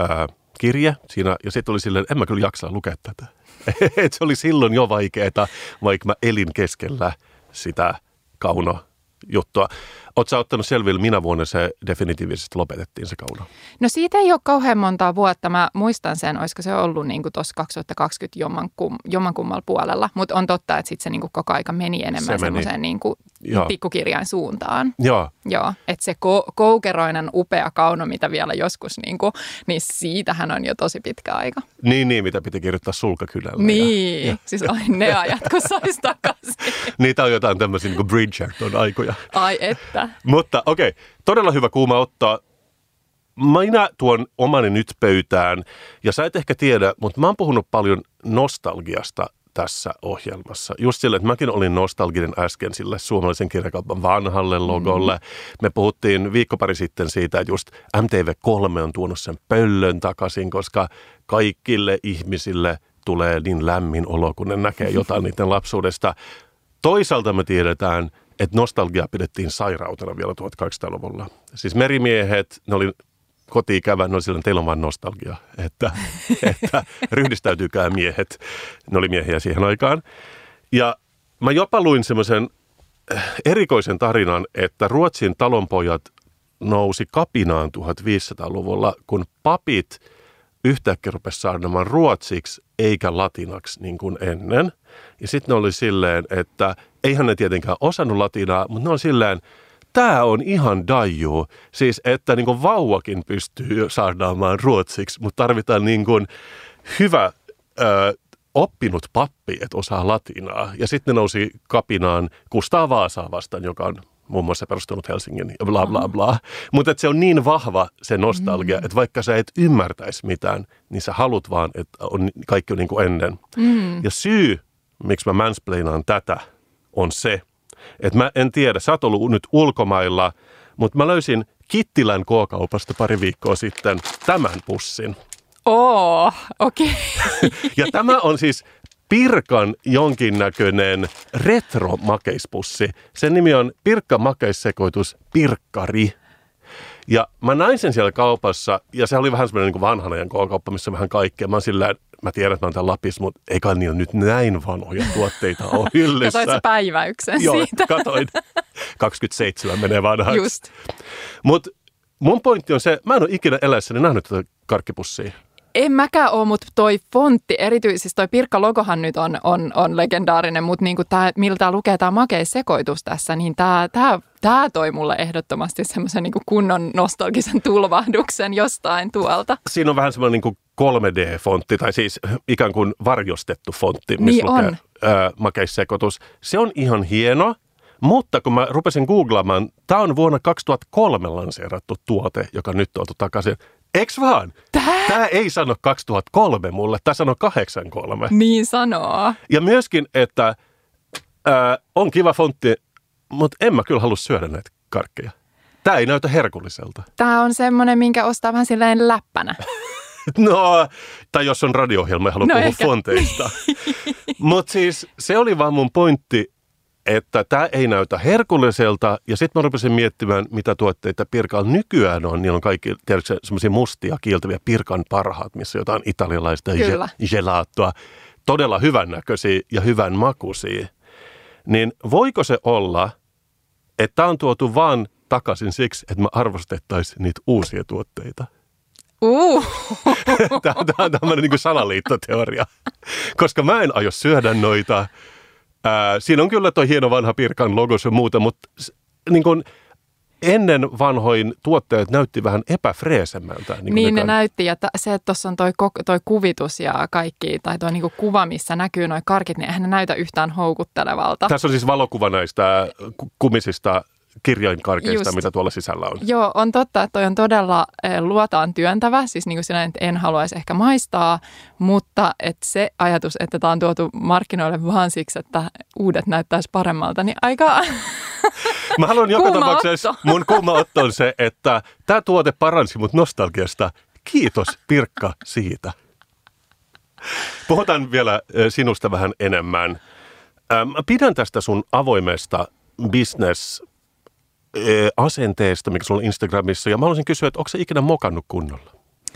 S3: kirje siinä, ja sitten oli silleen, en mä kyllä jaksaa lukea tätä. Et se oli silloin jo vaikeaa, vaikka mä elin keskellä sitä kaunojuttua. Oletko sä ottanut selville, minä vuonna se definitiivisesti lopetettiin se kauno?
S4: No siitä ei ole kauhean montaa vuotta. Mä muistan sen, olisiko se ollut niin tuossa 2020 jommankummalla puolella. Mutta on totta, että sitten se niin kuin koko aika meni enemmän semmoiseen niin pikkukirjain suuntaan.
S3: Joo.
S4: Joo, että se koukeroinen upea kauno, mitä vielä joskus, niin siitähän on jo tosi pitkä aika.
S3: Niin, mitä piti kirjoittaa sulkakynällä.
S4: Niin, siis ne ajat, kun sais takaisin.
S3: Niitä on jotain tämmöisiä niin kuin Bridgerton-aikoja.
S4: Ai että.
S3: Mutta okei, todella hyvä kuuma ottaa. Minä tuon omani nyt pöytään, ja sä et ehkä tiedä, mutta mä oon puhunut paljon nostalgiasta tässä ohjelmassa. Just sille, että mäkin olin nostalginen äsken sille suomalaisen kirjakaupan vanhalle logolle. Me puhuttiin viikko pari sitten siitä, että just MTV3 on tuonut sen pöllön takaisin, koska kaikille ihmisille tulee niin lämmin olo, kun ne näkee jotain niiden lapsuudesta. Toisaalta me tiedetään, että nostalgia pidettiin sairautena vielä 1800-luvulla. Siis merimiehet, ne oli koti-ikävä, ne oli silloin, teillä on vain nostalgia, että ryhdistäytyykää miehet. Ne oli miehiä siihen aikaan. Ja mä jopa luin semmoisen erikoisen tarinan, että Ruotsin talonpojat nousi kapinaan 1500-luvulla, kun papit yhtäkkiä rupesi saarnamaan ruotsiksi eikä latinaksi niin kuin ennen. Ja sitten ne oli silleen, että eihän ne tietenkään osannut latinaa, mutta ne oli silleen, tämä on ihan daiju. Siis, että niin kuin vauvakin pystyy saarnaamaan ruotsiksi, mutta tarvitaan niin kuin hyvä oppinut pappi, että osaa latinaa. Ja sitten ne nousi kapinaan Kustaa Vaasaa vastaan, joka on muun muassa perustunut Helsingin ja bla bla bla. Mutta se on niin vahva se nostalgia, että vaikka sä et ymmärtäisi mitään, niin sä haluat vaan, että kaikki on niin kuin ennen. Ja syy, miksi mä mansplainaan tätä, on se, että mä en tiedä, sä oot ollut nyt ulkomailla, mutta mä löysin Kittilän K-kaupasta pari viikkoa sitten tämän pussin.
S4: Okei.
S3: Ja tämä on siis Pirkan jonkinnäköinen retro-makeispussi. Sen nimi on Pirkka makeissekoitus Pirkkari. Ja mä näin sen siellä kaupassa, ja se oli vähän semmoinen niin kuin vanhan ajan K-kauppa, missä on vähän kaikkea. Mä tiedän, että mä oon täällä Lapissa, mutta eikä niillä nyt näin vanhoja tuotteita ole hyllyssä.
S4: Katoit sä päiväyksen
S3: Joo,
S4: siitä?
S3: Joo, katoin. 27 menee vanhaksi.
S4: Just.
S3: Mutta mun pointti on se, mä en ole ikinä eläessäni nähnyt tätä karkkipussia.
S4: En mäkään ole, mutta toi fontti, erityisesti toi Pirkka-logohan nyt on legendaarinen, mutta niinku millä tämä lukee tämä makeissekoitus tässä, niin tämä toi mulle ehdottomasti semmoisen niinku kunnon nostalgisen tulvahduksen jostain tuolta.
S3: Siinä on vähän semmoinen niinku 3D-fontti, tai siis ikään kuin varjostettu fontti, missä
S4: niin
S3: lukee makeissekoitus. Se on ihan hieno, mutta kun mä rupesin googlaamaan, tämä on vuonna 2003 lanseerattu tuote, joka nyt on takaisin. Eiks vaan? Tämä ei sano 2003 mulle, tämä sanoo 83.
S4: Niin sanoo.
S3: Ja myöskin, että on kiva fontti, mutta en mä kyllä halua syödä näitä karkkeja. Tämä ei näytä herkulliselta.
S4: Tämä on semmoinen, minkä ostaa vähän silleen läppänä.
S3: No, tai jos on radio-ohjelma ja haluaa puhua ehkä fonteista. Mutta siis se oli vaan mun pointti, että tämä ei näytä herkulliselta. Ja sitten mä rupesin miettimään, mitä tuotteita Pirkalla nykyään on. Niillä on kaikki, tiedätkö, semmoisia mustia kiiltäviä Pirkan parhaat, missä jotain italialaista gelatoa. Todella hyvännäköisiä ja hyvän makuisia. Niin voiko se olla, että tämä on tuotu vaan takaisin siksi, että me arvostettaisiin niitä uusia tuotteita? Tämä on tämmöinen niin kuin salaliittoteoria, koska mä en aio syödä noita. Siinä on kyllä toi hieno vanha Pirkan logos ja muuta, mutta niin kuin ennen vanhoin tuotteet näytti vähän epäfreesemmältä.
S4: Niin ne näytti, ja se, että tuossa on toi kuvitus ja kaikki, tai tuo niinku kuva, missä näkyy noi karkit, niin eihän ne näytä yhtään houkuttelevalta.
S3: Tässä on siis valokuva näistä kumisista kirjainkarkeista, mitä tuolla sisällä on.
S4: Joo, on totta, että toi on todella luotaan työntävä, siis niin kuin sinä, että en haluaisi ehkä maistaa, mutta että se ajatus, että tämä on tuotu markkinoille vaan siksi, että uudet näyttäisi paremmalta, niin aika
S3: mä haluan joka tapauksessa, mun kuuma otto on se, että tämä tuote paransi mut nostalgiasta. Kiitos Pirkka siitä. Puhutaan vielä sinusta vähän enemmän. Pidän tästä sun avoimesta business-asenteesta, mikä sulla on Instagramissa. Ja mä haluaisin kysyä, että onko se ikinä mokannut kunnolla?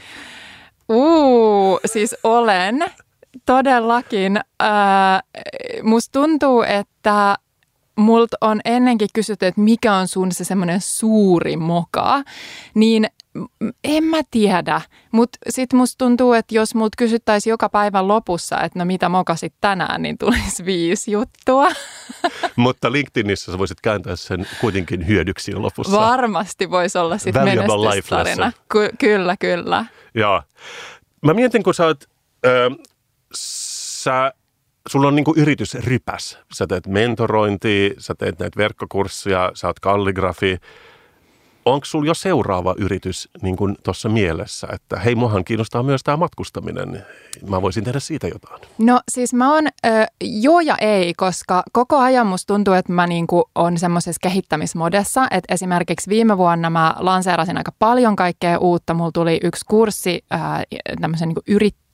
S4: Siis olen todellakin. Musta tuntuu, että multa on ennenkin kysytty, että mikä on sun se semmoinen suuri moka, niin en mä tiedä, mutta sitten musta tuntuu, että jos multa kysyttäisiin joka päivän lopussa, että no mitä mokasit tänään, niin tulisi 5 juttua. Mutta
S3: LinkedInissä sä voisit kääntää sen kuitenkin hyödyksi lopussa.
S4: Varmasti voisi olla sitten menestystarina. Kyllä.
S3: Joo. Mä mietin, kun sä oot, sulla on niinku yritysrypäs. Sä teet mentorointia, sä teet näitä verkkokursseja, sä oot kalligrafi. Onko sulla jo seuraava yritys niin kuin tuossa mielessä, että hei, muahan kiinnostaa myös tämä matkustaminen, mä voisin tehdä siitä jotain? No
S4: siis mä oon joo ja ei, koska koko ajan musta tuntuu, että mä niinku on semmoisessa kehittämismodessa, että esimerkiksi viime vuonna mä lanseerasin aika paljon kaikkea uutta. Mulla tuli yksi kurssi tämmöisen niinku yrittäjyyteen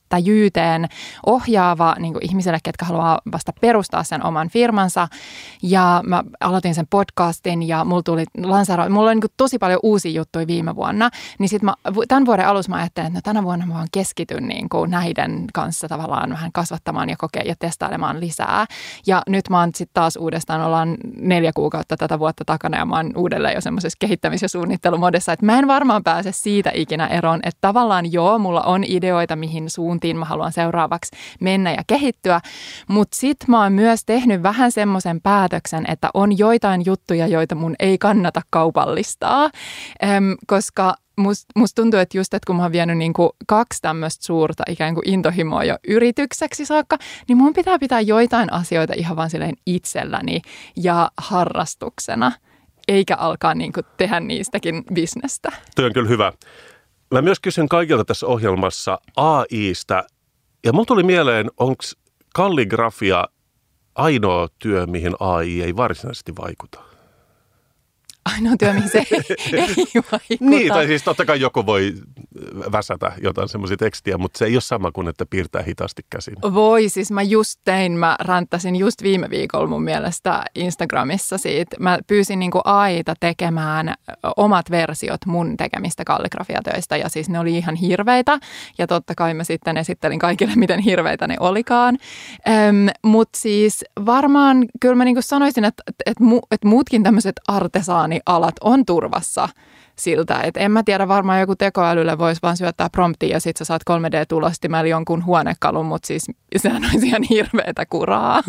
S4: ohjaava niin kuin ihmisille, ketkä haluaa vasta perustaa sen oman firmansa. Ja mä aloitin sen podcastin ja mulla oli niin kuin tosi paljon uusia juttuja viime vuonna. Niin sitten tämän vuoden alussa mä ajattelin, että no, tänä vuonna mä vaan keskityn niin kuin näiden kanssa tavallaan vähän kasvattamaan ja ja testailemaan lisää. Ja nyt mä oon sitten taas uudestaan, ollaan 4 kuukautta tätä vuotta takana ja mä oon uudelleen jo semmoisessa kehittämis- ja suunnittelumodessa, että mä en varmaan pääse siitä ikinä eroon, että tavallaan joo, mulla on ideoita, mihin suuntiin mä haluan seuraavaksi mennä ja kehittyä, mutta sit mä oon myös tehnyt vähän semmoisen päätöksen, että on joitain juttuja, joita mun ei kannata kaupallistaa, koska musta tuntuu, että just, että kun mä oon vienyt niin kuin 2 tämmöistä suurta ikään kuin intohimoa jo yritykseksi saakka, niin mun pitää joitain asioita ihan vaan silleen itselläni ja harrastuksena, eikä alkaa niin kuin tehdä niistäkin bisnestä.
S3: Tuo on kyllä hyvä. Mä myös kysyn kaikilta tässä ohjelmassa AI:stä, ja mulla tuli mieleen, onko kalligrafia ainoa työ, mihin AI ei varsinaisesti vaikuta?
S4: Ainoa työ, mihin se ei vaikuta.
S3: Niin, tai siis totta kai joku voi väsätä jotain semmoisia tekstiä, mutta se ei ole sama kuin, että piirtää hitaasti käsin.
S4: Voi, siis mä ranttasin just viime viikolla mun mielestä Instagramissa siitä. Mä pyysin niinku AI:ta tekemään omat versiot mun tekemistä kalligrafiatöistä, ja siis ne oli ihan hirveitä, ja totta kai mä sitten esittelin kaikille, miten hirveitä ne olikaan. Mutta siis varmaan, kyllä mä niinku sanoisin, että muutkin tämmöiset artesaanialat on turvassa siltä, että en mä tiedä, varmaan joku tekoälylle voisi vaan syöttää promptia ja sit sä saat 3D-tulostimella jonkun huonekalun, mutta siis sehän olisi ihan hirveätä kuraa.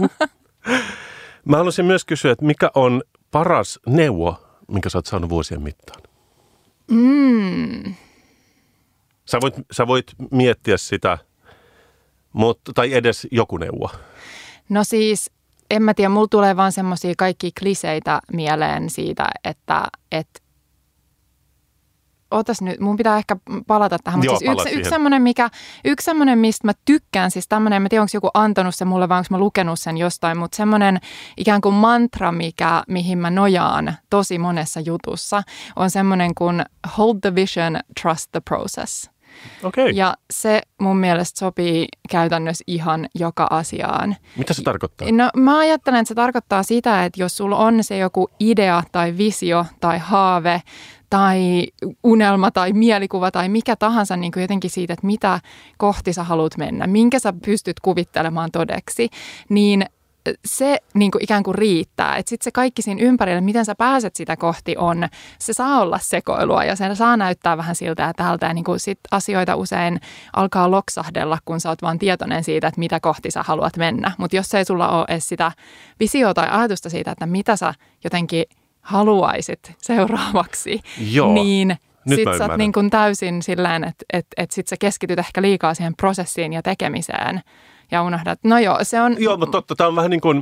S3: Mä haluaisin myös kysyä, että mikä on paras neuvo, minkä sä oot saanut vuosien mittaan? Sä voit miettiä sitä, tai edes joku neuvo.
S4: No siis, en mä tiedä, mulla tulee vaan semmosia kaikki kliseitä mieleen siitä, että otas nyt, mun pitää ehkä palata tähän, mutta
S3: Joo,
S4: siis yksi semmoinen, mistä mä tykkään, siis tämmöinen, en tiedä, onko joku antanut sen mulle vai onko mä lukenut sen jostain, mutta semmoinen ikään kuin mantra, mihin mä nojaan tosi monessa jutussa, on semmoinen kuin hold the vision, trust the process.
S3: Okay.
S4: Ja se mun mielestä sopii käytännössä ihan joka asiaan.
S3: Mitä se tarkoittaa?
S4: No mä ajattelen, että se tarkoittaa sitä, että jos sulla on se joku idea tai visio tai haave tai unelma tai mielikuva tai mikä tahansa niin kuin jotenkin siitä, että mitä kohti sä haluat mennä, minkä sä pystyt kuvittelemaan todeksi, niin se niin kuin ikään kuin riittää. Että sitten se kaikki siinä ympärillä, miten sä pääset sitä kohti se saa olla sekoilua ja se saa näyttää vähän siltä ja tältä. Ja niin kuin sit asioita usein alkaa loksahdella, kun sä oot vaan tietoinen siitä, että mitä kohti sä haluat mennä. Mutta jos ei sulla ole edes sitä visiota tai ajatusta siitä, että mitä sä jotenkin haluaisit seuraavaksi,
S3: Joo.
S4: Niin sitten sä oot niin kuin täysin silleen, että sit sä keskityt ehkä liikaa siihen prosessiin ja tekemiseen. Ja unohdat, no joo, se on...
S3: Joo, mutta totta, tämä on vähän niin kuin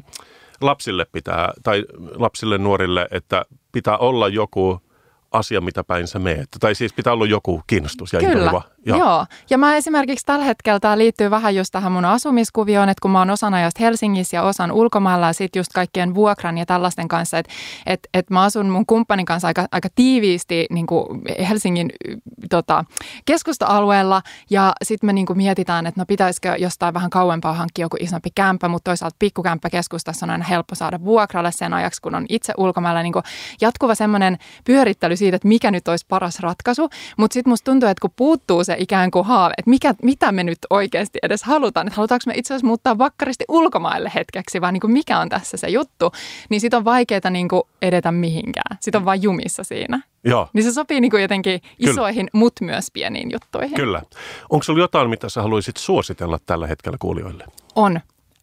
S3: lapsille nuorille, että pitää olla joku asia, mitä päin sä meet. Tai siis pitää olla joku kiinnostus ja intoiva.
S4: Joo. Ja mä esimerkiksi tällä hetkellä, tämä liittyy vähän just tähän mun asumiskuvioon, että kun mä oon osan ajasta Helsingissä ja osan ulkomailla ja sitten just kaikkien vuokran ja tällaisten kanssa, että mä asun mun kumppanin kanssa aika tiiviisti niin kuin Helsingin keskusta-alueella ja sitten me niin kuin mietitään, että no pitäisikö jostain vähän kauempaa hankkia joku isompi kämppä, mutta toisaalta pikkukämppä keskustassa on aina helppo saada vuokralle sen ajaksi, kun on itse ulkomailla niin kuin jatkuva semmoinen pyörittely siitä, että mikä nyt olisi paras ratkaisu, mutta sitten musta tuntuu, että kun puuttuu se ikään kuin haave, että mitä me nyt oikeasti edes halutaan, että halutaanko me itse asiassa muuttaa vakkaristi ulkomaille hetkeksi, vai niin kuin mikä on tässä se juttu, niin sit on vaikeaa niin kuin edetä mihinkään. Sit on vaan jumissa siinä.
S3: Joo.
S4: Niin se sopii niin kuin jotenkin isoihin, mutta myös pieniin juttuihin.
S3: Kyllä. Onko sulla jotain, mitä sä haluaisit suositella tällä hetkellä kuulijoille?
S4: On.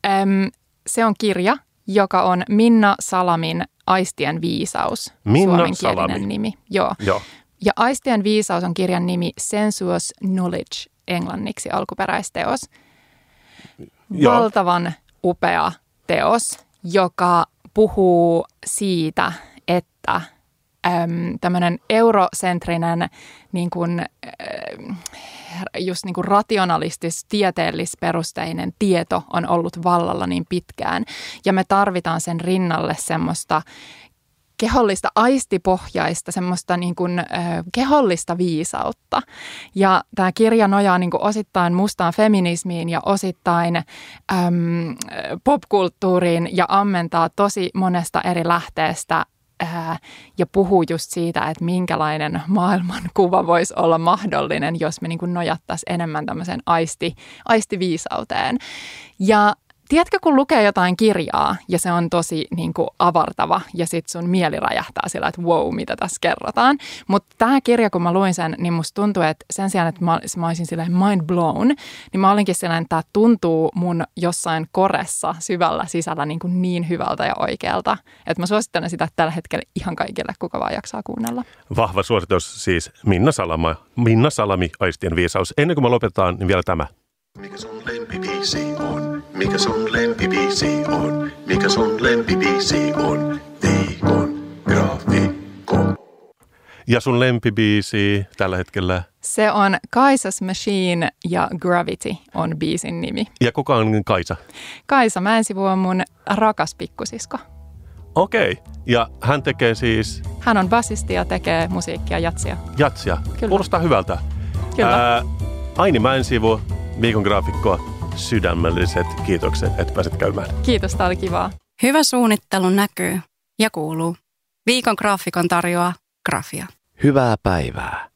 S4: Se on kirja, joka on Minna Salamin Aistien viisaus. Suomenkielinen nimi. Joo. Ja Aistien viisaus on kirjan nimi Sensuous Knowledge, englanniksi alkuperäisteos. Valtavan upea teos, joka puhuu siitä, että tämmöinen eurosentrinen niin kuin, just niin kuin rationalistis, tieteellisperusteinen tieto on ollut vallalla niin pitkään. Ja me tarvitaan sen rinnalle semmoista kehollista, aistipohjaista, semmoista niin kuin, kehollista viisautta. Ja tämä kirja nojaa niin kuin osittain mustaan feminismiin ja osittain popkulttuuriin ja ammentaa tosi monesta eri lähteestä ja puhuu just siitä, että minkälainen maailmankuva voisi olla mahdollinen, jos me niin kuin nojattaisiin enemmän tämmöiseen aistiviisauteen. Ja tiedätkö, kun lukee jotain kirjaa ja se on tosi niin kuin avartava ja sit sun mieli räjähtää sillä, että wow, mitä tässä kerrotaan. Mutta tämä kirja, kun mä luin sen, niin musta tuntuu, että sen sijaan, että mä olisin silleen mind blown, niin mä olinkin silleen, että tämä tuntuu mun jossain koressa syvällä sisällä niin hyvältä ja oikealta. Että mä suosittelen sitä tällä hetkellä ihan kaikille, kuka vaan jaksaa kuunnella.
S3: Vahva suositus siis Minna Salami, Aistien viisaus. Ennen kuin me lopetetaan, niin vielä tämä.
S2: Mikä sun lempibiisi on? Mikä sun lempibiisi on? Mikä sun lempibiisi on? Viikon graafikko.
S3: Ja sun lempibiisi tällä hetkellä?
S4: Se on Kaisa's Machine ja Gravity on biisin nimi.
S3: Ja kuka on Kaisa?
S4: Kaisa Mäensivu on mun rakas pikkusisko.
S3: Okei. Ja hän tekee siis?
S4: Hän on basisti ja tekee musiikkia, jatsia.
S3: Jatsia.
S4: Kyllä.
S3: Kuulostaa hyvältä.
S4: Kyllä.
S3: Aini Mäensivu, Viikon graafikko, sydämelliset kiitokset, että pääset käymään.
S4: Kiitos, tämä oli kivaa.
S1: Hyvä suunnittelu näkyy ja kuuluu. Viikon graafikon tarjoaa Grafia.
S5: Hyvää päivää.